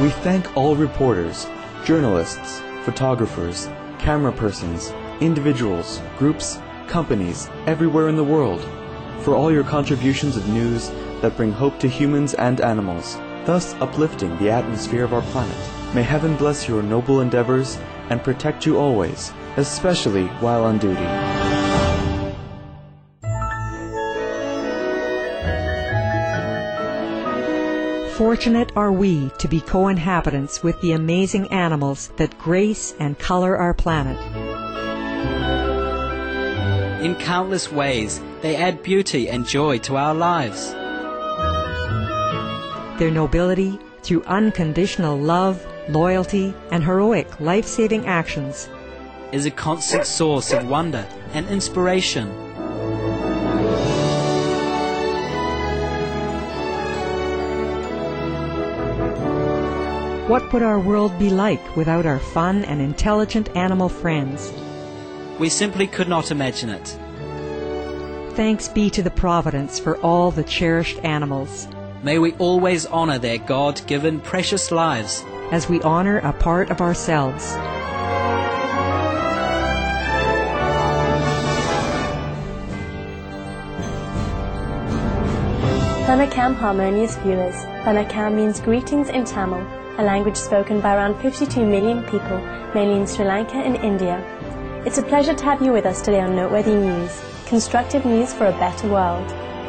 We thank all reporters, journalists, photographers, camera persons, individuals, groups, companies, everywhere in the world, for all your contributions of news that bring hope to humans and animals, thus uplifting the atmosphere of our planet. May heaven bless your noble endeavors and protect you always, especially while on duty. Fortunate are we to be co-inhabitants with the amazing animals that grace and color our planet. In countless ways, they add beauty and joy to our lives. Their nobility, through unconditional love, loyalty, and heroic life-saving actions, is a constant source of wonder and inspiration. What would our world be like without our fun and intelligent animal friends? We simply could not imagine it. Thanks be to the Providence for all the cherished animals, May we always honor their God-given precious lives as we honor a part of ourselves. Vanakkam, harmonious viewers. Vanakkam means greetings in Tamil, a language spoken by around 52 million people, mainly in Sri Lanka and India. It's a pleasure to have you with us today on Noteworthy News, constructive news for a better world.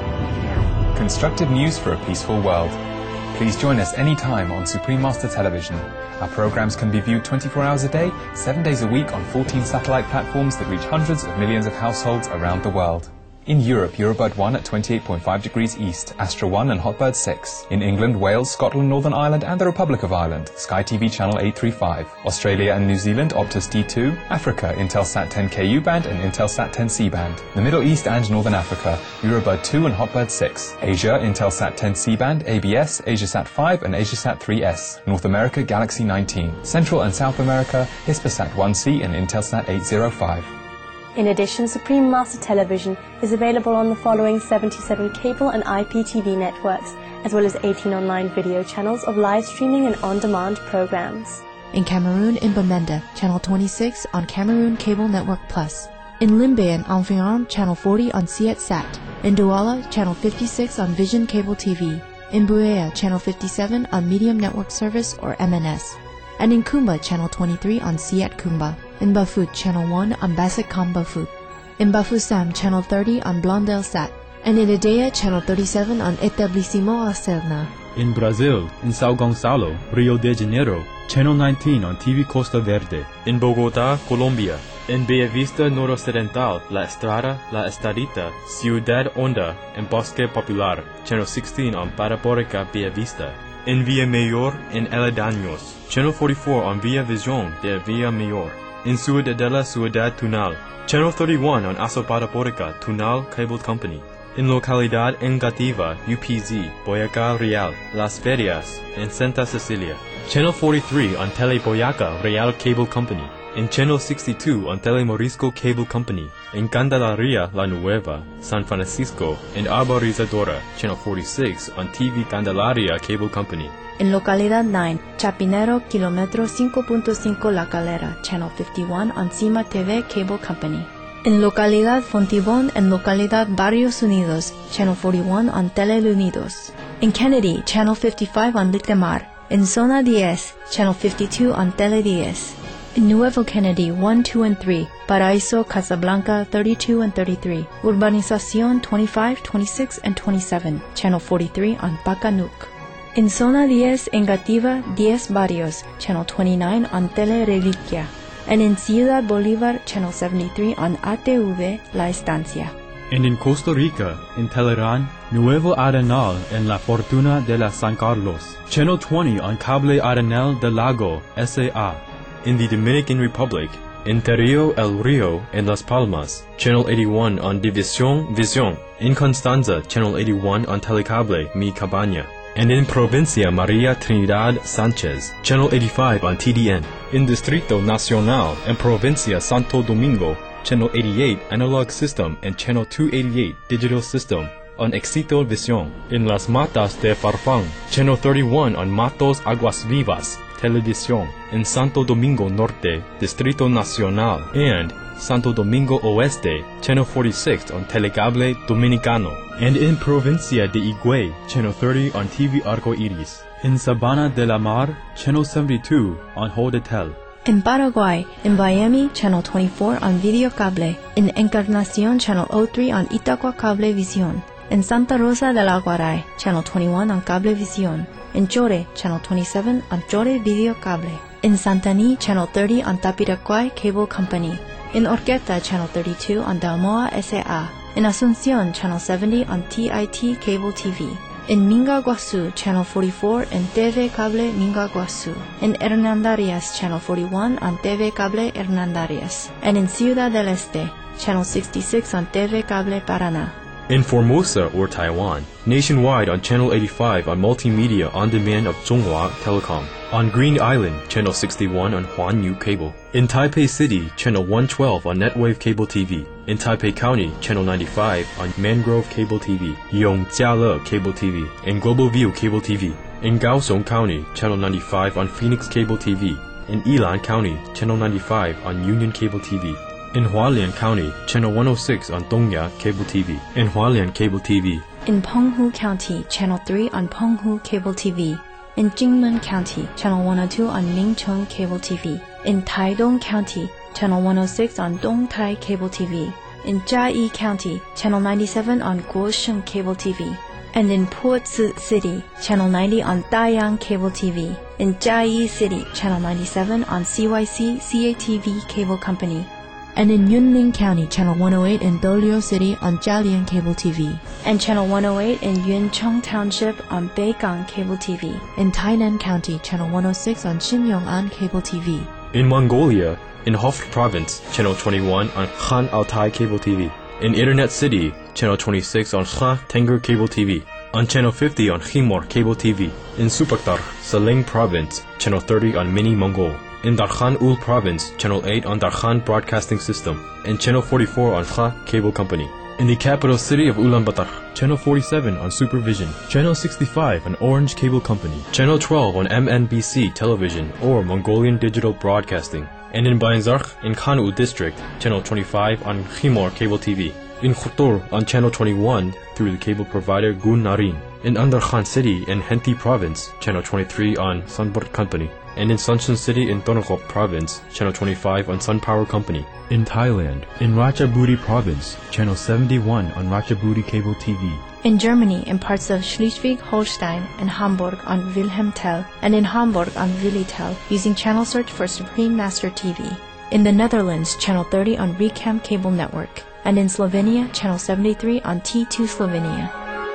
Constructive news for a peaceful world. Please join us anytime on Supreme Master Television. Our programs can be viewed 24 hours a day, 7 days a week on 14 satellite platforms that reach hundreds of millions of households around the world. In Europe, Eurobird 1 at 28.5 degrees east, Astra 1 and Hotbird 6. In England, Wales, Scotland, Northern Ireland and the Republic of Ireland, Sky TV channel 835. Australia and New Zealand, Optus D2. Africa, Intelsat 10 KU band and Intelsat 10 C band. The Middle East and Northern Africa, Eurobird 2 and Hotbird 6. Asia, Intelsat 10 C band, ABS, Asiasat 5 and Asiasat 3S. North America, Galaxy 19. Central and South America, Hispasat 1C and Intelsat 805. In addition, Supreme Master Television is available on the following 77 cable and IPTV networks, as well as 18 online video channels of live streaming and on-demand programs. In Cameroon, in Bamenda, Channel 26 on Cameroon Cable Network Plus. In Limbe and Environ, Channel 40 on Sietsat. In Douala, Channel 56 on Vision Cable TV. In Buea, Channel 57 on Medium Network Service or MNS. And in Kumba, Channel 23 on Siet Kumba. In Bafut, Channel 1 on Basicom Bafut. In Bafoussam, Channel 30 on Blondelsat. And in Edea, Channel 37 on Etablissimo Acerna. In Brazil, in Sao Gonçalo, Rio de Janeiro, Channel 19 on TV Costa Verde. In Bogotá, Colombia. In Bellavista Noroccidental, La Estrada, La Estadita, Ciudad Honda, and Bosque Popular, Channel 16 on Parabólica Bellavista. In Villa Mayor, in Aledaños, Channel 44 on Villa Visión de Villa Mayor. In Ciudadela Ciudad Tunal, Channel 31 on Aso Parabólica Tunal Cable Company. In Localidad Engativa, UPZ, Boyacá Real, Las Ferias, and Santa Cecilia. Channel 43 on Tele Boyaca Real Cable Company. In Channel 62 on Tele Morisco Cable Company. In Candelaria La Nueva, San Francisco, and Arborizadora, Channel 46 on TV Candelaria Cable Company. In Localidad 9, Chapinero, Kilómetro 5.5 La Calera, Channel 51 on Cima TV Cable Company. In Localidad Fontibón and Localidad Barrios Unidos, Channel 41 on Tele Unidos. In Kennedy, Channel 55 on Litemar. In Zona 10, Channel 52 on Tele 10. In Nuevo Kennedy 1, 2, and 3, Paraíso, Casablanca 32 and 33, Urbanización 25, 26, and 27, Channel 43 on Pacanuc. In Zona 10, Engativa 10 Barrios, Channel 29 on Tele Reliquia. And in Ciudad Bolívar, Channel 73 on ATV La Estancia. And in Costa Rica, in Telerán, Nuevo Arenal and La Fortuna de la San Carlos, Channel 20 on Cable Arenal del Lago, SA. In the Dominican Republic, in Terrio El Rio and Las Palmas, Channel 81 on División Visión. In Constanza, Channel 81 on Telecable Mi Cabaña. And in Provincia María Trinidad Sánchez, Channel 85 on TDN. In Distrito Nacional and Provincia Santo Domingo, Channel 88 Analog System and Channel 288 Digital System. on Éxito Visión. In Las Matas de Farfán, Channel 31 on Matos Aguas Vivas Televisión. In Santo Domingo Norte, Distrito Nacional, and Santo Domingo Oeste, Channel 46 on Telecable Dominicano. And in Provincia de Higüey, Channel 30 on TV Arco Iris. In Sabana de la Mar, Channel 72 on Hodetel. In Paraguay, in Miami, Channel 24 on Video Cable. In Encarnación, Channel 03 on Itaqua Cablevisión. In Santa Rosa del Aguaray, Channel 21 on Cablevisión. In Chore, Channel 27 on Chore Video Cable. In Santaní, Channel 30 on Tapiraquay Cable Company. In Orqueta, Channel 32 on Dalmoa S.A. In Asunción, Channel 70 on TIT Cable TV. In Minga Guasu, Channel 44 and TV Cable Minga Guasu. In Hernandarias, Channel 41 on TV Cable Hernandarias. And in Ciudad del Este, Channel 66 on TV Cable Paraná. In Formosa or Taiwan, nationwide on Channel 85 on Multimedia On Demand of Zhonghua Telecom. On Green Island, Channel 61 on Huanyu Cable. In Taipei City, Channel 112 on Netwave Cable TV. In Taipei County, Channel 95 on Mangrove Cable TV, Yongjiale Cable TV, and Global View Cable TV. In Kaohsiung County, Channel 95 on Phoenix Cable TV. In Yilan County, Channel 95 on Union Cable TV. In Hualien County, Channel 106 on Dongya Cable TV. In Hualien Cable TV. In Penghu County, Channel 3 on Penghu Cable TV. In Jingmen County, Channel 102 on Mingcheng Cable TV. In Taidong County, Channel 106 on Dongtai Cable TV. In Jiayi County, Channel 97 on Guosheng Cable TV. And in Puzi City, Channel 90 on Dayang Cable TV. In Jiayi City, Channel 97 on CYC CATV Cable Company. And in Yunlin County, Channel 108 in Dolio City on Jialian Cable TV. And Channel 108 in Yuncheng Township on Beigang Cable TV. In Tainan County, Channel 106 on Xinyongan Cable TV. In Mongolia, in Hof Province, Channel 21 on Khan Altai Cable TV. In Internet City, Channel 26 on Kha Tengger Cable TV. On Channel 50 on Khimor Cable TV. In Supaktar, Saling Province, Channel 30 on Mini Mongol. In Darkhan Ul Province, Channel 8 on Darkhan Broadcasting System. And Channel 44 on Kha Cable Company. In the capital city of Ulaanbaatar, Channel 47 on Supervision. Channel 65 on Orange Cable Company. Channel 12 on MNBC Television or Mongolian Digital Broadcasting. And in Bayanzarkh, in Khanul District, Channel 25 on Khimor Cable TV. In Khutur on Channel 21 through the cable provider Gun Narin. In Andarkhan City in Henti Province, Channel 23 on Sunburt Company. And in Suncheon City in Tonokop Province, Channel 25 on Sun Power Company. In Thailand, in Ratchaburi Province, Channel 71 on Ratchaburi Cable TV. In Germany, in parts of Schleswig-Holstein and Hamburg on Wilhelm Tell, and in Hamburg on Willy Tell, using channel search for Supreme Master TV. In the Netherlands, Channel 30 on Recam Cable Network. And in Slovenia, Channel 73 on T2 Slovenia.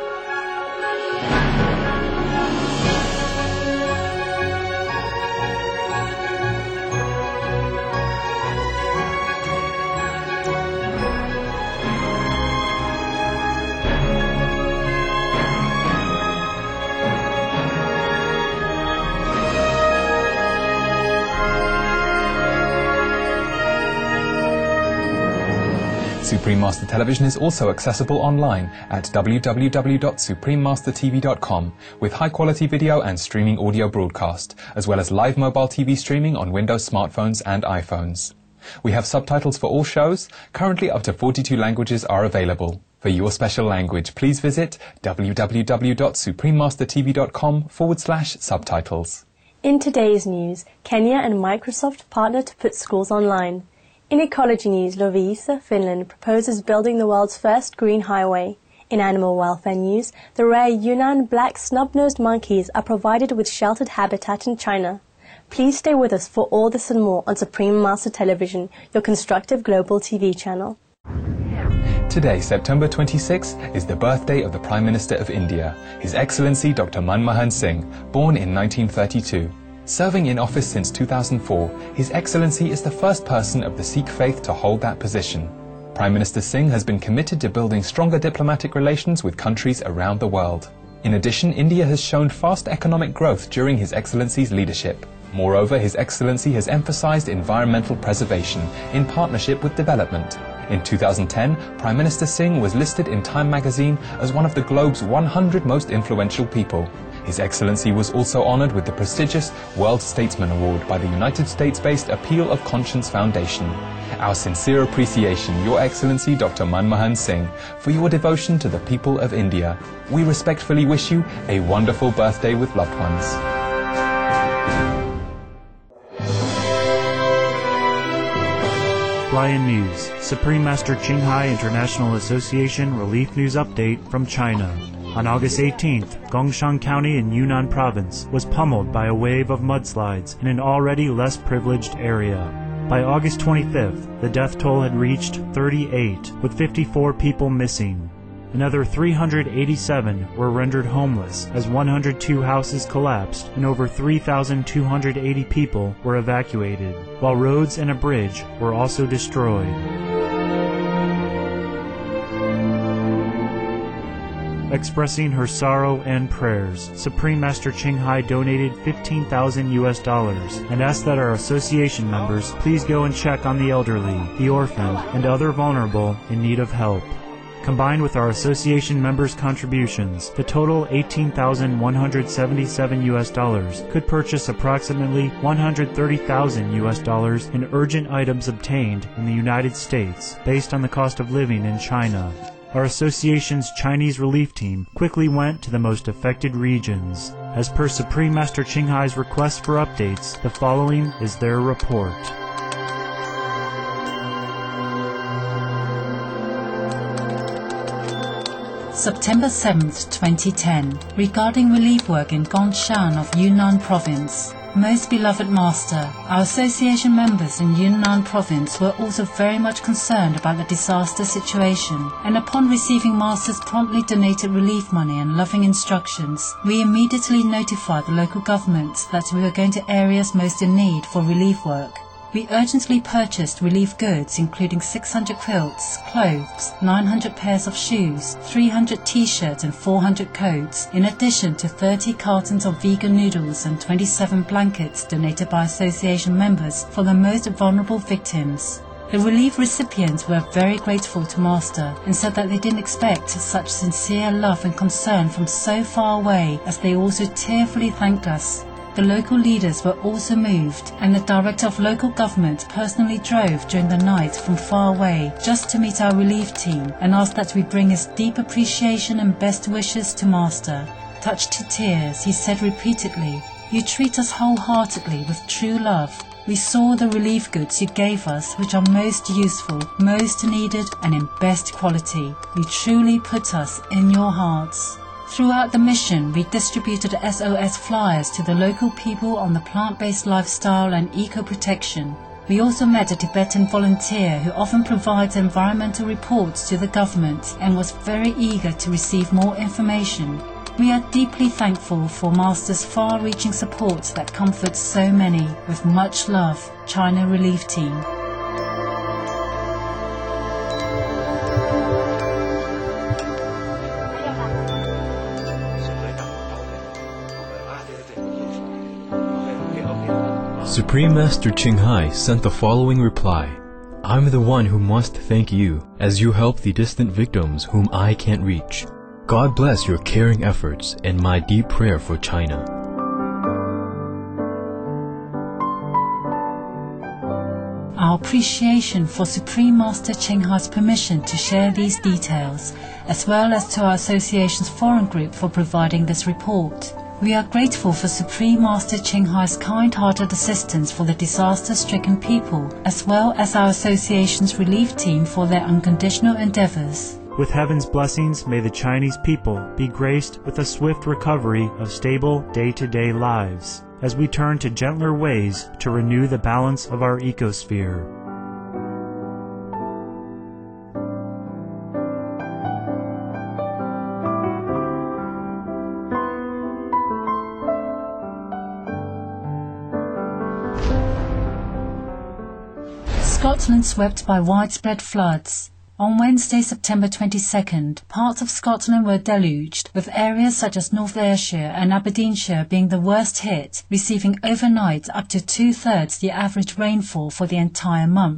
Supreme Master Television is also accessible online at www.suprememastertv.com with high-quality video and streaming audio broadcast, as well as live mobile TV streaming on Windows smartphones and iPhones. We have subtitles for all shows. Currently up to 42 languages are available. For your special language, please visit www.suprememastertv.com/subtitles. In today's news, Kenya and Microsoft partner to put schools online. In ecology news, Loviisa, Finland proposes building the world's first green highway. In animal welfare news, the rare Yunnan black snub-nosed monkeys are provided with sheltered habitat in China. Please stay with us for all this and more on Supreme Master Television, your constructive global TV channel. Today, September 26, is the birthday of the Prime Minister of India, His Excellency Dr. Manmohan Singh, born in 1932. Serving in office since 2004, His Excellency is the first person of the Sikh faith to hold that position. Prime Minister Singh has been committed to building stronger diplomatic relations with countries around the world. In addition, India has shown fast economic growth during His Excellency's leadership. Moreover, His Excellency has emphasized environmental preservation in partnership with development. In 2010, Prime Minister Singh was listed in Time magazine as one of the globe's 100 most influential people. His Excellency was also honoured with the prestigious World Statesman Award by the United States-based Appeal of Conscience Foundation. Our sincere appreciation, Your Excellency Dr. Manmohan Singh, for your devotion to the people of India. We respectfully wish you a wonderful birthday with loved ones. Lion News, Supreme Master Qinghai International Association Relief News Update from China. On August 18th, Gongshan County in Yunnan Province was pummeled by a wave of mudslides in an already less privileged area. By August 25th, the death toll had reached 38, with 54 people missing. Another 387 were rendered homeless as 102 houses collapsed and over 3,280 people were evacuated, while roads and a bridge were also destroyed. Expressing her sorrow and prayers, Supreme Master Qinghai donated $15,000 and asked that our association members please go and check on the elderly, the orphan, and other vulnerable in need of help. Combined with our association members' contributions, the total $18,177 could purchase approximately $130,000 in urgent items obtained in the United States based on the cost of living in China. Our association's Chinese relief team quickly went to the most affected regions. As per Supreme Master Qinghai's request for updates, the following is their report. September 7th, 2010, regarding relief work in Gongshan of Yunnan Province. Most beloved Master, our association members in Yunnan Province were also very much concerned about the disaster situation, and upon receiving Master's promptly donated relief money and loving instructions, we immediately notified the local government that we were going to areas most in need for relief work. We urgently purchased relief goods including 600 quilts, clothes, 900 pairs of shoes, 300 t-shirts and 400 coats, in addition to 30 cartons of vegan noodles and 27 blankets donated by association members for the most vulnerable victims. The relief recipients were very grateful to Master and said that they didn't expect such sincere love and concern from so far away, as they also tearfully thanked us. The local leaders were also moved, and the Director of Local Government personally drove during the night from far away just to meet our relief team and asked that we bring his deep appreciation and best wishes to Master. Touched to tears, he said repeatedly, "You treat us wholeheartedly with true love. We saw the relief goods you gave us, which are most useful, most needed, and in best quality. You truly put us in your hearts." Throughout the mission, we distributed SOS flyers to the local people on the plant-based lifestyle and eco-protection. We also met a Tibetan volunteer who often provides environmental reports to the government and was very eager to receive more information. We are deeply thankful for Master's far-reaching support that comforts so many. With much love, China Relief Team. Supreme Master Qinghai sent the following reply. I'm the one who must thank you, as you help the distant victims whom I can't reach. God bless your caring efforts and my deep prayer for China. Our appreciation for Supreme Master Qinghai's permission to share these details, as well as to our association's foreign group for providing this report. We are grateful for Supreme Master Qinghai's kind-hearted assistance for the disaster-stricken people, as well as our association's relief team for their unconditional endeavors. With heaven's blessings, may the Chinese people be graced with a swift recovery of stable day-to-day lives, as we turn to gentler ways to renew the balance of our ecosphere. Scotland swept by widespread floods. On Wednesday, September 22nd, parts of Scotland were deluged, with areas such as North Ayrshire and Aberdeenshire being the worst hit, receiving overnight up to 2/3 the average rainfall for the entire month.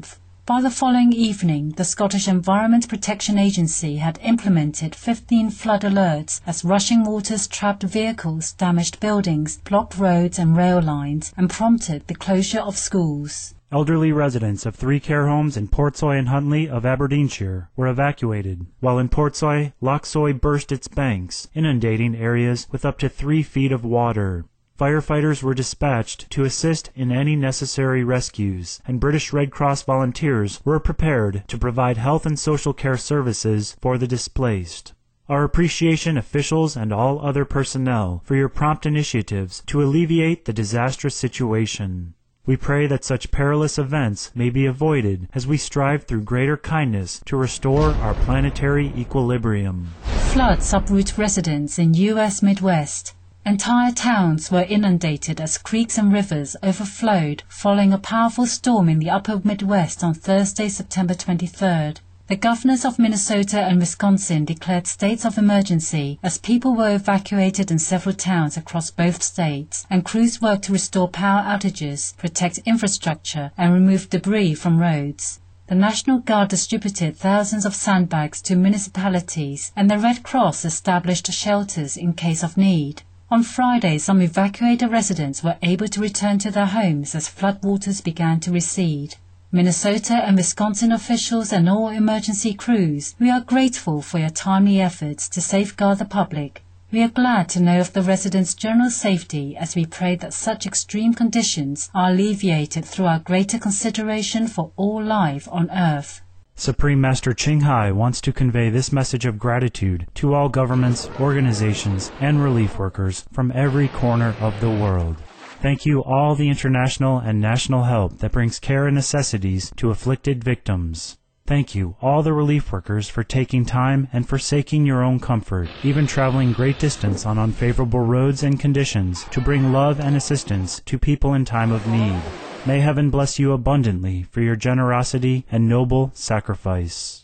By the following evening, the Scottish Environment Protection Agency had implemented 15 flood alerts as rushing waters trapped vehicles, damaged buildings, blocked roads and rail lines, and prompted the closure of schools. Elderly residents of 3 care homes in Portsoy and Huntly of Aberdeenshire were evacuated, while in Portsoy, Loch Soy burst its banks, inundating areas with up to 3 feet of water. Firefighters were dispatched to assist in any necessary rescues, and British Red Cross volunteers were prepared to provide health and social care services for the displaced. Our appreciation, officials and all other personnel, for your prompt initiatives to alleviate the disastrous situation. We pray that such perilous events may be avoided as we strive through greater kindness to restore our planetary equilibrium. Floods uproot residents in U.S. Midwest. Entire towns were inundated as creeks and rivers overflowed following a powerful storm in the upper Midwest on Thursday, September 23rd. The governors of Minnesota and Wisconsin declared states of emergency as people were evacuated in several towns across both states, and crews worked to restore power outages, protect infrastructure, and remove debris from roads. The National Guard distributed thousands of sandbags to municipalities, and the Red Cross established shelters in case of need. On Friday, some evacuated residents were able to return to their homes as floodwaters began to recede. Minnesota and Wisconsin officials and all emergency crews, we are grateful for your timely efforts to safeguard the public. We are glad to know of the residents' general safety as we pray that such extreme conditions are alleviated through our greater consideration for all life on Earth. Supreme Master Ching Hai wants to convey this message of gratitude to all governments, organizations, and relief workers from every corner of the world. Thank you all the international and national help that brings care and necessities to afflicted victims. Thank you all the relief workers for taking time and forsaking your own comfort, even traveling great distance on unfavorable roads and conditions to bring love and assistance to people in time of need. May heaven bless you abundantly for your generosity and noble sacrifice.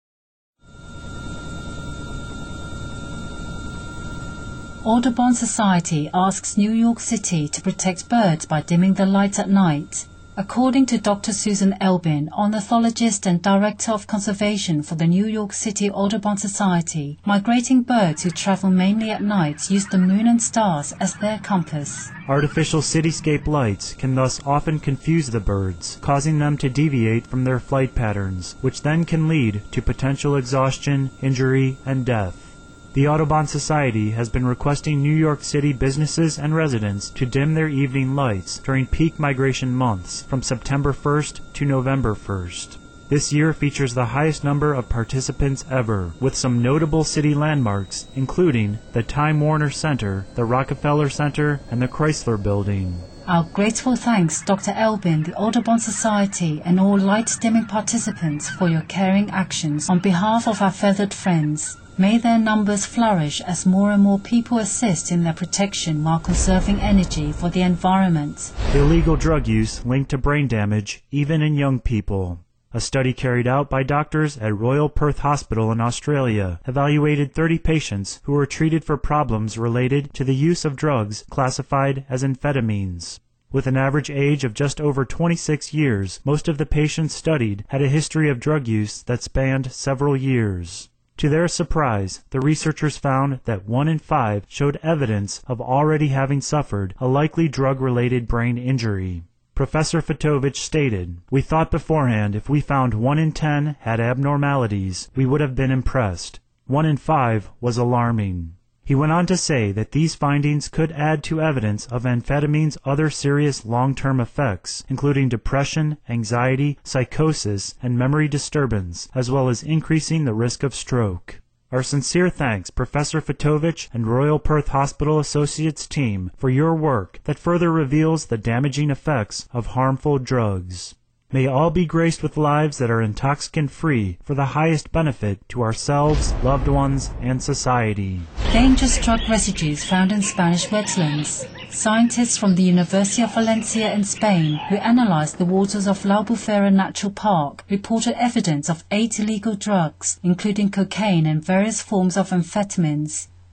Audubon Society asks New York City to protect birds by dimming the lights at night. According to Dr. Susan Elbin, ornithologist and Director of Conservation for the New York City Audubon Society, migrating birds who travel mainly at night use the moon and stars as their compass. Artificial cityscape lights can thus often confuse the birds, causing them to deviate from their flight patterns, which then can lead to potential exhaustion, injury, and death. The Audubon Society has been requesting New York City businesses and residents to dim their evening lights during peak migration months from September 1st to November 1st. This year features the highest number of participants ever, with some notable city landmarks, including the Time Warner Center, the Rockefeller Center, and the Chrysler Building. Our grateful thanks, Dr. Elbin, the Audubon Society, and all light-dimming participants for your caring actions on behalf of our feathered friends. May their numbers flourish as more and more people assist in their protection while conserving energy for the environment. Illegal drug use linked to brain damage, even in young people. A study carried out by doctors at Royal Perth Hospital in Australia evaluated 30 patients who were treated for problems related to the use of drugs classified as amphetamines. With an average age of just over 26 years, most of the patients studied had a history of drug use that spanned several years. To their surprise, the researchers found that 1 in 5 showed evidence of already having suffered a likely drug-related brain injury. Professor Fetovich stated, "We thought beforehand if we found 1 in 10 had abnormalities, we would have been impressed. 1 in 5 was alarming." He went on to say that these findings could add to evidence of amphetamines' other serious long-term effects, including depression, anxiety, psychosis, and memory disturbance, as well as increasing the risk of stroke. Our sincere thanks, Professor Fetovich and Royal Perth Hospital Associates team, for your work that further reveals the damaging effects of harmful drugs. May all be graced with lives that are intoxicant-free for the highest benefit to ourselves, loved ones, and society. Dangerous drug residues found in Spanish wetlands. Scientists from the University of Valencia in Spain, who analyzed the waters of La Albufera Natural Park, reported evidence of 8 illegal drugs, including cocaine and various forms of amphetamines.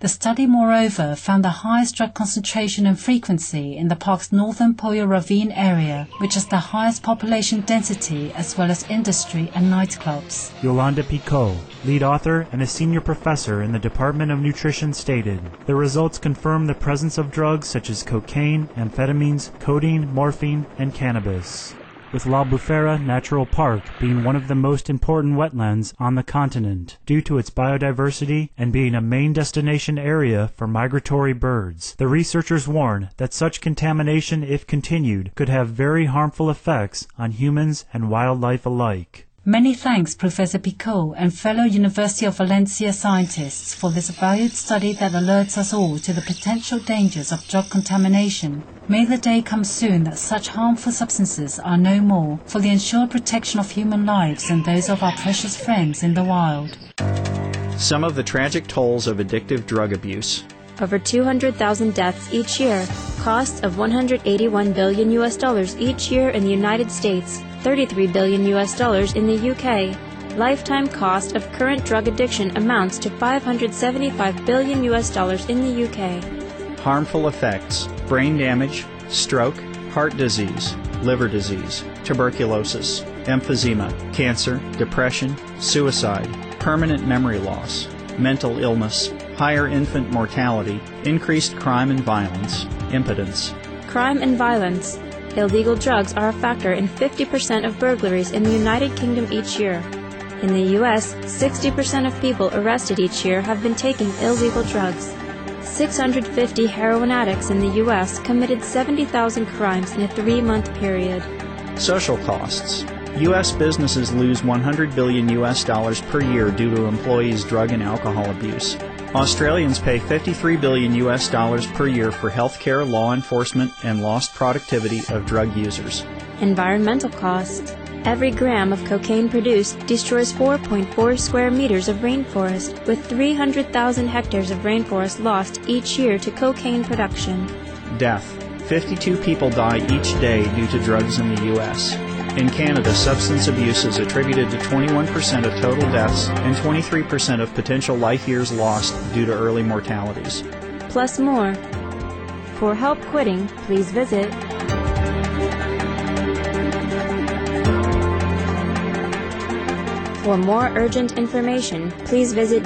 The study, moreover, found the highest drug concentration and frequency in the park's northern Poyo Ravine area, which has the highest population density as well as industry and nightclubs. Yolanda Picot, lead author and a senior professor in the Department of Nutrition, stated, "The results confirm the presence of drugs such as cocaine, amphetamines, codeine, morphine, and cannabis." With La Bufera Natural Park being one of the most important wetlands on the continent due to its biodiversity and being a main destination area for migratory birds. The researchers warn that such contamination, if continued, could have very harmful effects on humans and wildlife alike. Many thanks Professor Picot and fellow University of Valencia scientists for this valued study that alerts us all to the potential dangers of drug contamination. May the day come soon that such harmful substances are no more, for the ensured protection of human lives and those of our precious friends in the wild. Some of the tragic tolls of addictive drug abuse. Over 200,000 deaths each year, costs of $181 billion each year in the United States, $33 billion in the UK. Lifetime cost of current drug addiction amounts to $575 billion in the UK. Harmful effects: brain damage, stroke, heart disease, liver disease, tuberculosis, emphysema, cancer, depression, suicide, permanent memory loss, mental illness, higher infant mortality, increased crime and violence, impotence. Crime and violence. Illegal drugs are a factor in 50% of burglaries in the United Kingdom each year. In the U.S., 60% of people arrested each year have been taking illegal drugs. 650 heroin addicts in the U.S. committed 70,000 crimes in a 3-month period. Social costs. U.S. businesses lose $100 billion per year due to employees' drug and alcohol abuse. Australians pay $53 billion per year for healthcare, law enforcement, and lost productivity of drug users. Environmental costs. Every gram of cocaine produced destroys 4.4 square meters of rainforest, with 300,000 hectares of rainforest lost each year to cocaine production. Death. 52 people die each day due to drugs in the U.S. In Canada, substance abuse is attributed to 21% of total deaths and 23% of potential life years lost due to early mortalities. Plus more. For help quitting, please visit For more urgent information, please visit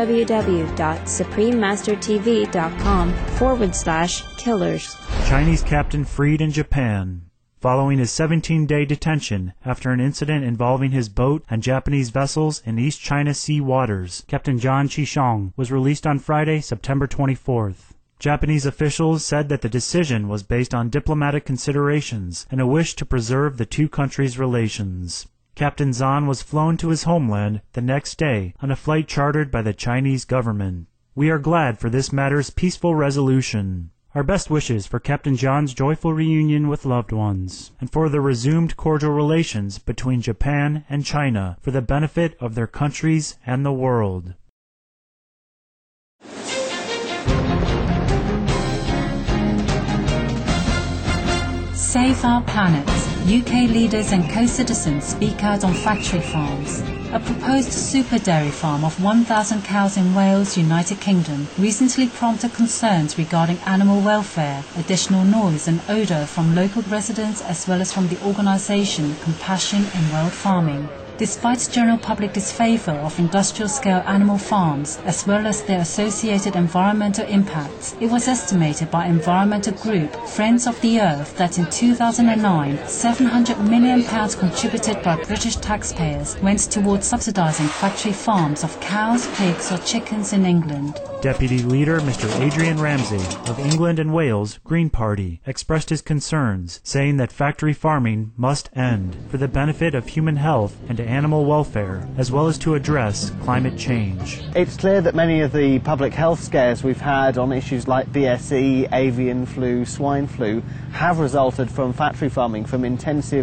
www.suprememastertv.com/killers. Chinese captain freed in Japan. Following his 17-day detention after an incident involving his boat and Japanese vessels in East China Sea waters, Captain Zhan Qishong was released on Friday, September 24th. Japanese officials said that the decision was based on diplomatic considerations and a wish to preserve the two countries' relations. Captain Zhan was flown to his homeland the next day on a flight chartered by the Chinese government. We are glad for this matter's peaceful resolution. Our best wishes for Captain Zhan's joyful reunion with loved ones, and for the resumed cordial relations between Japan and China for the benefit of their countries and the world. Save our planet. UK leaders and co-citizens speak out on factory farms. A proposed super dairy farm of 1,000 cows in Wales, United Kingdom, recently prompted concerns regarding animal welfare, additional noise and odour from local residents as well as from the organisation Compassion in World Farming. Despite general public disfavour of industrial-scale animal farms, as well as their associated environmental impacts, it was estimated by environmental group Friends of the Earth that in 2009, £700 million contributed by British taxpayers went towards subsidising factory farms of cows, pigs or chickens in England. Deputy Leader Mr. Adrian Ramsay of England and Wales Green Party expressed his concerns, saying that factory farming must end for the benefit of human health and animal welfare, as well as to address climate change. It's clear that many of the public health scares we've had on issues like BSE, avian flu, swine flu, have resulted from factory farming, from intensive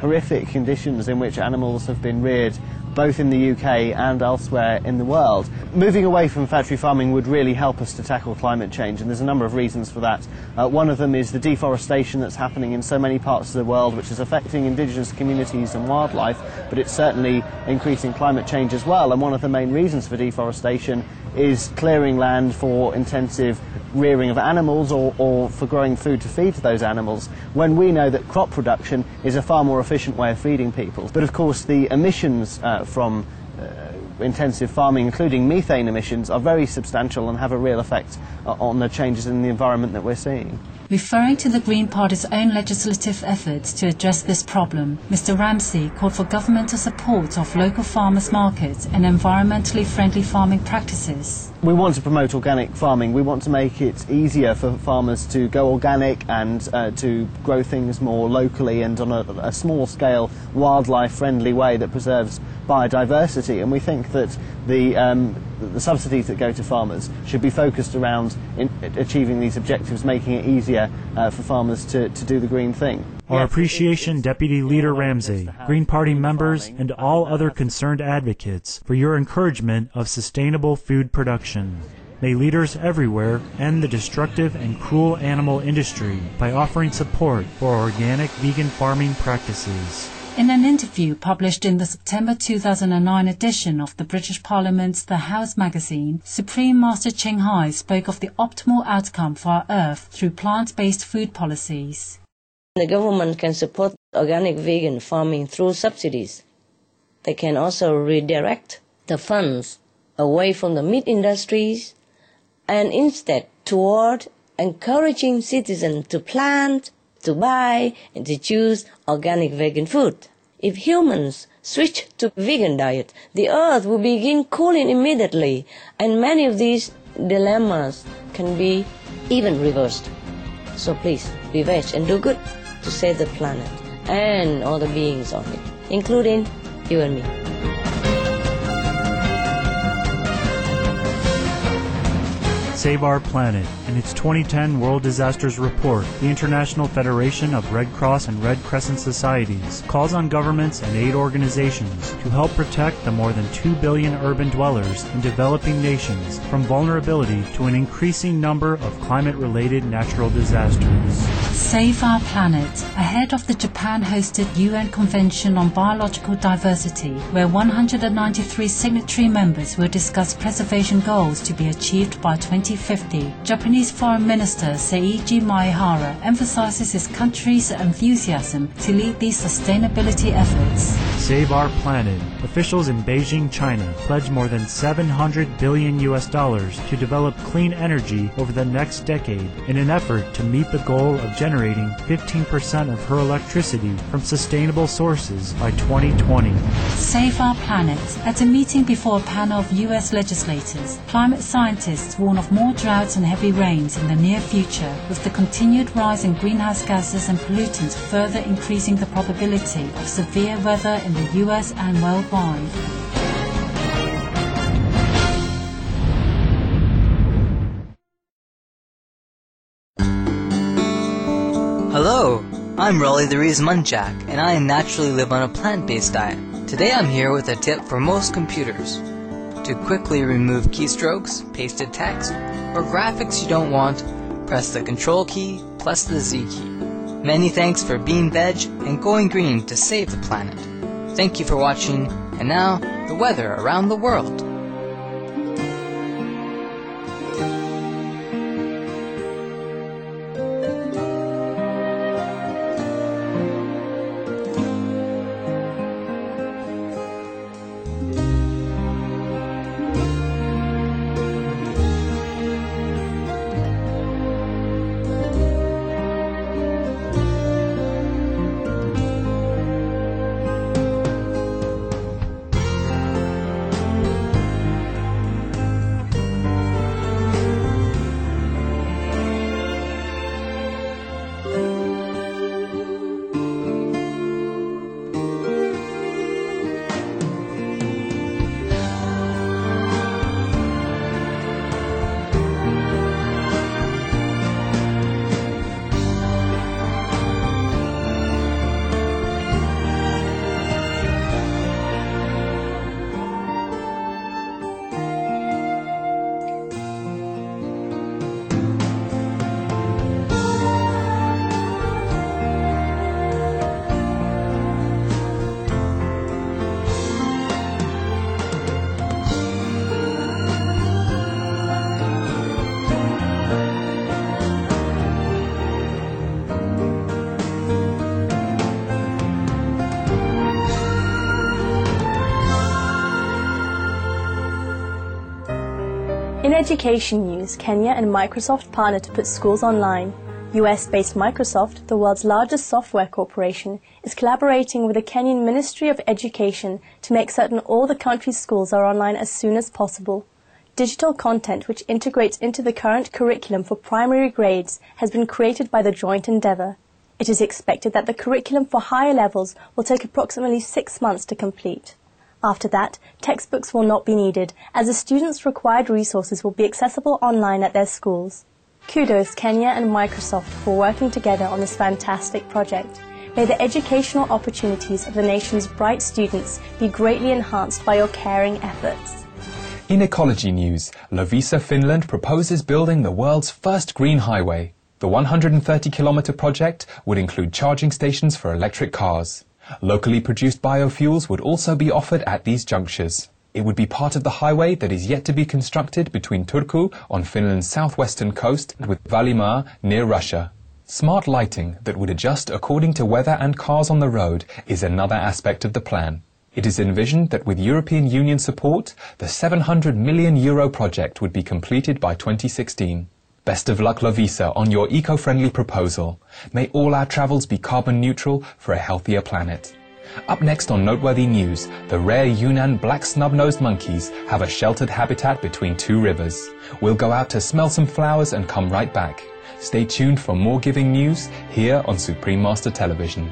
horrific conditions in which animals have been reared both in the UK and elsewhere in the world. Moving away from factory farming would really help us to tackle climate change, and there's a number of reasons for that. One of them is the deforestation that's happening in so many parts of the world, which is affecting indigenous communities and wildlife, but it's certainly increasing climate change as well. And one of the main reasons for deforestation is clearing land for intensive rearing of animals or for growing food to feed to those animals, when we know that crop production is a far more efficient way of feeding people. But of course the emissions from intensive farming, including methane emissions, are very substantial and have a real effect on the changes in the environment that we're seeing. Referring to the Green Party's own legislative efforts to address this problem, Mr. Ramsey called for governmental support of local farmers' markets and environmentally friendly farming practices. We want to promote organic farming. We want to make it easier for farmers to go organic and to grow things more locally and on a small scale, wildlife-friendly way that preserves biodiversity. And we think that the subsidies that go to farmers should be focused around achieving these objectives, making it easier for farmers to do the green thing. Our appreciation, Deputy Leader Ramsey, Green Party members, and all other concerned advocates for your encouragement of sustainable food production. May leaders everywhere end the destructive and cruel animal industry by offering support for organic vegan farming practices. In an interview published in the September 2009 edition of the British Parliament's The House magazine, Supreme Master Ching Hai spoke of the optimal outcome for our Earth through plant-based food policies. The government can support organic vegan farming through subsidies. They can also redirect the funds away from the meat industries and instead toward encouraging citizens to plant, to buy, and to choose organic vegan food. If humans switch to vegan diet, the earth will begin cooling immediately, and many of these dilemmas can be even reversed. So please, be veg and do good to save the planet and all the beings on it, including you and me. Save Our Planet. In its 2010 World Disasters Report, the International Federation of Red Cross and Red Crescent Societies calls on governments and aid organizations to help protect the more than 2 billion urban dwellers in developing nations from vulnerability to an increasing number of climate-related natural disasters. Save Our Planet, ahead of the Japan-hosted UN Convention on Biological Diversity, where 193 signatory members will discuss preservation goals to be achieved by 2050. Japanese Foreign Minister Seiji Maehara emphasizes his country's enthusiasm to lead these sustainability efforts. Save Our Planet. Officials in Beijing, China, pledged more than $700 billion to develop clean energy over the next decade in an effort to meet the goal of generating 15% of her electricity from sustainable sources by 2020. Save Our Planet. At a meeting before a panel of U.S. legislators, climate scientists warn of more droughts and heavy rains in the near future, with the continued rise in greenhouse gases and pollutants further increasing the probability of severe weather in the U.S. and worldwide. Hello, I'm Raleigh the Rees Munchak, and I naturally live on a plant-based diet. Today I'm here with a tip for most computers. To quickly remove keystrokes, pasted text, or graphics you don't want, press the Control key plus the Z key. Many thanks for being veg and going green to save the planet. Thank you for watching, and now, the weather around the world. In education news, Kenya and Microsoft partner to put schools online. US-based Microsoft, the world's largest software corporation, is collaborating with the Kenyan Ministry of Education to make certain all the country's schools are online as soon as possible. Digital content which integrates into the current curriculum for primary grades has been created by the joint endeavour. It is expected that the curriculum for higher levels will take approximately 6 months to complete. After that, textbooks will not be needed, as the students' required resources will be accessible online at their schools. Kudos Kenya and Microsoft for working together on this fantastic project. May the educational opportunities of the nation's bright students be greatly enhanced by your caring efforts. In ecology news, Loviisa, Finland proposes building the world's first green highway. The 130-kilometre project would include charging stations for electric cars. Locally produced biofuels would also be offered at these junctures. It would be part of the highway that is yet to be constructed between Turku on Finland's southwestern coast and with Vaalimaa near Russia. Smart lighting that would adjust according to weather and cars on the road is another aspect of the plan. It is envisioned that with European Union support, the €700 million project would be completed by 2016. Best of luck, Loviisa, on your eco-friendly proposal. May all our travels be carbon neutral for a healthier planet. Up next on Noteworthy News, the rare Yunnan black snub-nosed monkeys have a sheltered habitat between two rivers. We'll go out to smell some flowers and come right back. Stay tuned for more giving news here on Supreme Master Television.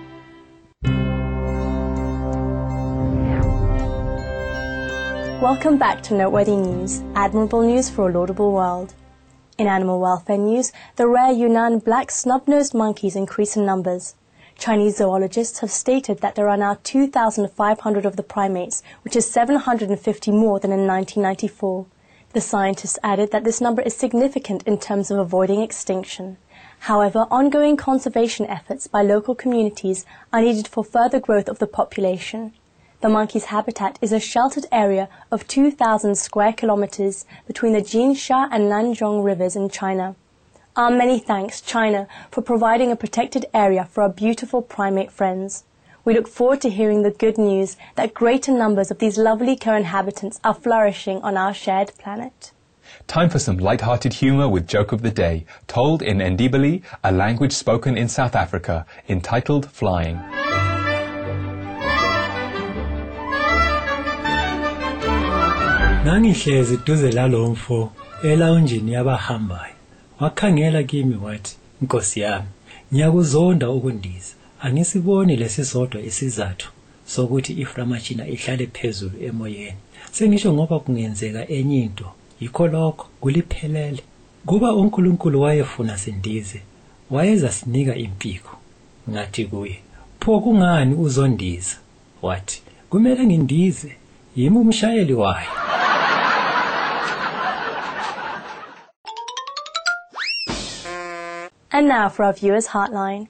Welcome back to Noteworthy News, admirable news for a laudable world. In animal welfare news, the rare Yunnan black snub-nosed monkeys increase in numbers. Chinese zoologists have stated that there are now 2,500 of the primates, which is 750 more than in 1994. The scientists added that this number is significant in terms of avoiding extinction. However, ongoing conservation efforts by local communities are needed for further growth of the population. The monkey's habitat is a sheltered area of 2,000 square kilometers between the Jinsha and Nanzhong rivers in China. Our many thanks, China, for providing a protected area for our beautiful primate friends. We look forward to hearing the good news that greater numbers of these lovely co-inhabitants are flourishing on our shared planet. Time for some light-hearted humour with Joke of the Day, told in Ndebele, a language spoken in South Africa, entitled Flying. Ngangihlezi duze lalomfo elawunjini yabahambayo. Wakhangela kimi wathi, Nkosi yami, ngiyakuzonda ukundiza. Angisiboni lesisodwa isizathu sokuthi iframashina ihlale phezulu emoyeni. Sengisho ngoba kungenzeka enye into, yikho lokho kuliphelele. Kuba uNkulunkulu wayefuna sindize, wayeza sinika impiko. Ngathi kuye, pho kungani uzondiza? Wathi, kumele ngindize, yimi umshayeli wayo. And now for our viewers' hotline.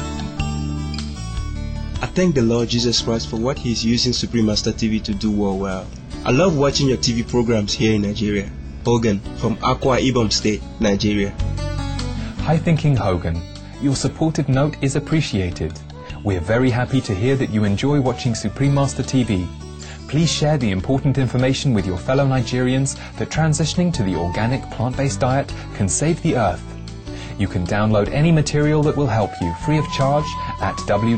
I thank the Lord Jesus Christ for what He is using Supreme Master TV to do well. I love watching your TV programs here in Nigeria. Hogan from Akwa Ibom State, Nigeria. High-thinking Hogan, your supported note is appreciated. We are very happy to hear that you enjoy watching Supreme Master TV. Please share the important information with your fellow Nigerians that transitioning to the organic plant-based diet can save the earth. You can download any material that will help you free of charge at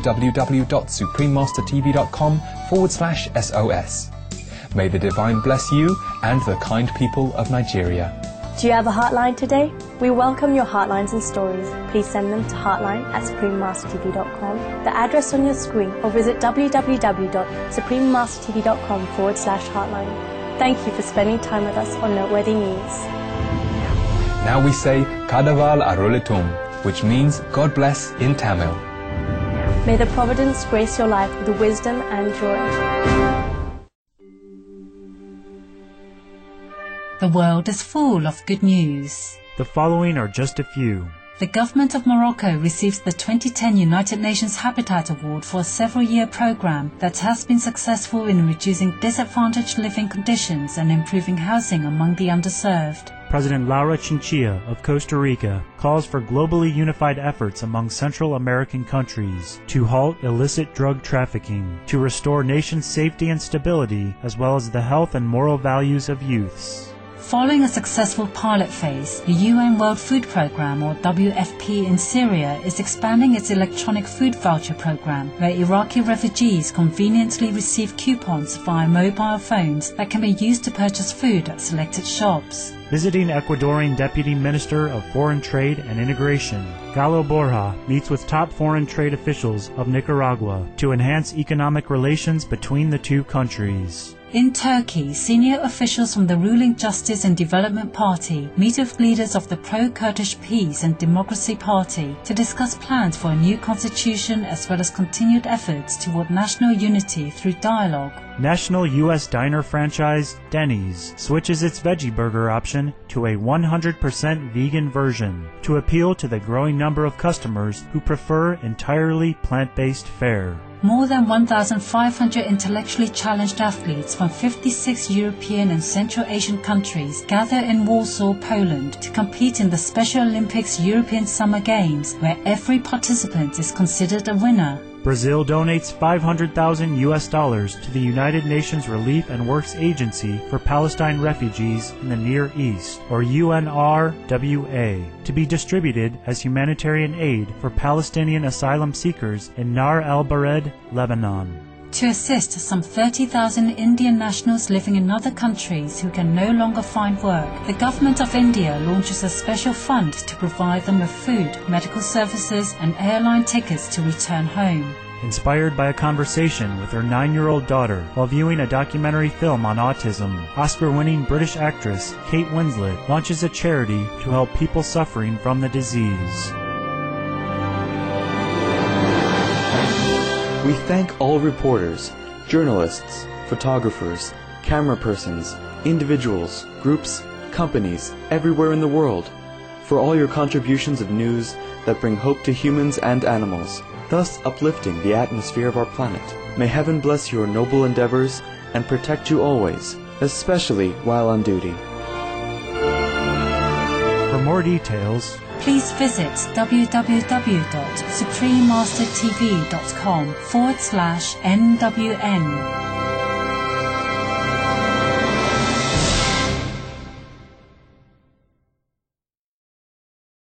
www.suprememastertv.com/SOS. May the Divine bless you and the kind people of Nigeria. Do you have a hotline today? We welcome your hotlines and stories. Please send them to hotline@suprememastertv.com, the address on your screen, or visit www.suprememastertv.com/hotline. Thank you for spending time with us on Noteworthy News. Now we say Kadaval Aroletum, which means God bless in Tamil. May the Providence grace your life with wisdom and joy. The world is full of good news. The following are just a few. The government of Morocco receives the 2010 United Nations Habitat Award for a several-year program that has been successful in reducing disadvantaged living conditions and improving housing among the underserved. President Laura Chinchilla of Costa Rica calls for globally unified efforts among Central American countries to halt illicit drug trafficking, to restore nation safety and stability, as well as the health and moral values of youths. Following a successful pilot phase, the UN World Food Programme, or WFP, in Syria is expanding its electronic food voucher program, where Iraqi refugees conveniently receive coupons via mobile phones that can be used to purchase food at selected shops. Visiting Ecuadorian Deputy Minister of Foreign Trade and Integration, Galo Borja, meets with top foreign trade officials of Nicaragua to enhance economic relations between the two countries. In Turkey, senior officials from the ruling Justice and Development Party meet with leaders of the pro-Kurdish Peace and Democracy Party to discuss plans for a new constitution as well as continued efforts toward national unity through dialogue. National U.S. diner franchise Denny's switches its veggie burger option to a 100% vegan version to appeal to the growing number of customers who prefer entirely plant-based fare. More than 1,500 intellectually challenged athletes from 56 European and Central Asian countries gather in Warsaw, Poland to compete in the Special Olympics European Summer Games, where every participant is considered a winner. Brazil donates $500,000 to the United Nations Relief and Works Agency for Palestine Refugees in the Near East, or UNRWA, to be distributed as humanitarian aid for Palestinian asylum seekers in Nar al-Bared, Lebanon. To assist some 30,000 Indian nationals living in other countries who can no longer find work, the Government of India launches a special fund to provide them with food, medical services and airline tickets to return home. Inspired by a conversation with her 9-year-old daughter while viewing a documentary film on autism, Oscar-winning British actress Kate Winslet launches a charity to help people suffering from the disease. We thank all reporters, journalists, photographers, camera persons, individuals, groups, companies, everywhere in the world, for all your contributions of news that bring hope to humans and animals, thus uplifting the atmosphere of our planet. May heaven bless your noble endeavors and protect you always, especially while on duty. For more details, please visit www.suprememastertv.com/NWN.